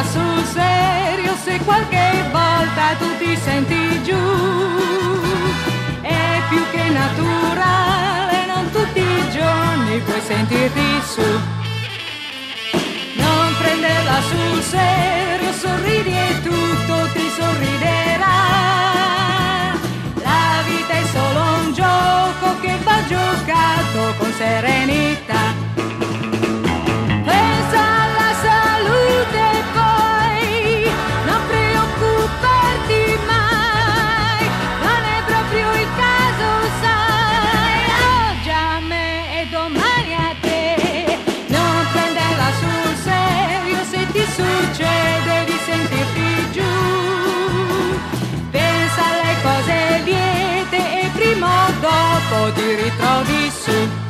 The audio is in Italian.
sul serio se qualche volta tu ti senti giù. È più che naturale, non tutti i giorni puoi sentirti su. Non prenderla sul serio, sorridi e tutto ti sorriderà. La vita è solo un gioco che va giocato con serenità. Pensa alla salute e poi non preoccuparti mai. Non è proprio il caso, sai. Oggi a me e domani a te. Non prenderla sul serio se ti succede di sentirti giù. Pensa alle cose liete e prima o dopo ti ritrovi su.